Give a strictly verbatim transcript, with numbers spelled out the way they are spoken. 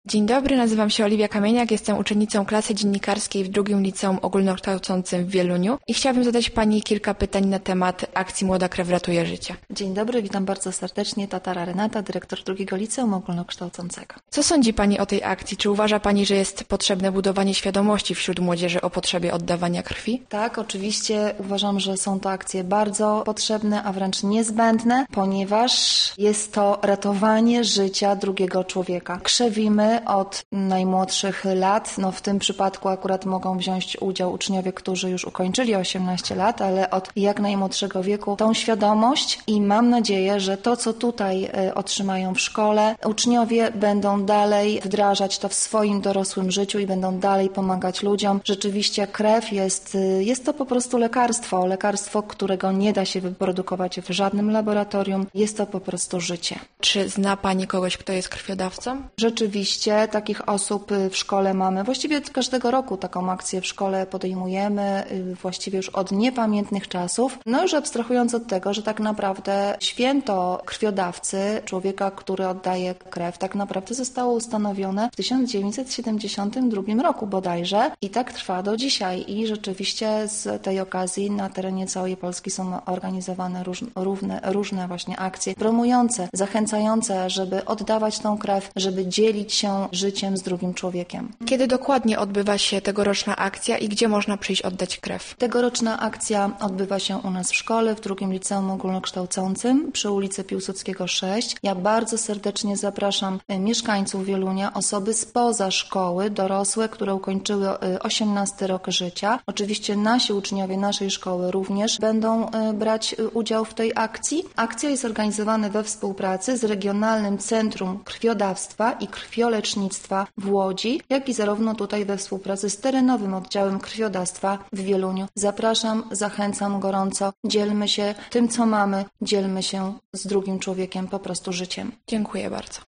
Dzień dobry, nazywam się Oliwia Kamieniak, jestem uczennicą klasy dziennikarskiej w drugim liceum ogólnokształcącym w Wieluniu i chciałabym zadać Pani kilka pytań na temat akcji Młoda Krew ratuje życie. Dzień dobry, witam bardzo serdecznie. Tatara Renata, dyrektor drugiego liceum ogólnokształcącego. Co sądzi Pani o tej akcji? Czy uważa Pani, że jest potrzebne budowanie świadomości wśród młodzieży o potrzebie oddawania krwi? Tak, oczywiście uważam, że są to akcje bardzo potrzebne, a wręcz niezbędne, ponieważ jest to ratowanie życia drugiego człowieka. Krzewimy od najmłodszych lat, no w tym przypadku akurat mogą wziąć udział uczniowie, którzy już ukończyli osiemnaście lat, ale od jak najmłodszego wieku tą świadomość i mam nadzieję, że to, co tutaj y, otrzymają w szkole, uczniowie będą dalej wdrażać to w swoim dorosłym życiu i będą dalej pomagać ludziom. Rzeczywiście krew jest, y, jest to po prostu lekarstwo, lekarstwo, którego nie da się wyprodukować w żadnym laboratorium. Jest to po prostu życie. Czy zna Pani kogoś, kto jest krwiodawcą? Rzeczywiście takich osób w szkole mamy. Właściwie każdego roku taką akcję w szkole podejmujemy, właściwie już od niepamiętnych czasów. No już abstrahując od tego, że tak naprawdę święto krwiodawcy, człowieka, który oddaje krew, tak naprawdę zostało ustanowione w tysiąc dziewięćset siedemdziesiątym drugim roku bodajże i tak trwa do dzisiaj. I rzeczywiście z tej okazji na terenie całej Polski są organizowane róż, równe, różne właśnie akcje promujące, zachęcające, żeby oddawać tą krew, żeby dzielić się życiem z drugim człowiekiem. Kiedy dokładnie odbywa się tegoroczna akcja i gdzie można przyjść oddać krew? Tegoroczna akcja odbywa się u nas w szkole, w drugim liceum ogólnokształcącym przy ulicy Piłsudskiego sześć. Ja bardzo serdecznie zapraszam mieszkańców Wielunia, osoby spoza szkoły, dorosłe, które ukończyły osiemnasty rok życia. Oczywiście nasi uczniowie naszej szkoły również będą brać udział w tej akcji. Akcja jest organizowana we współpracy z Regionalnym Centrum Krwiodawstwa i Krwiolecznictwa w Łodzi, jak i zarówno tutaj we współpracy z terenowym oddziałem krwiodawstwa w Wieluniu. Zapraszam, zachęcam gorąco, dzielmy się tym, co mamy, dzielmy się z drugim człowiekiem, po prostu życiem. Dziękuję bardzo.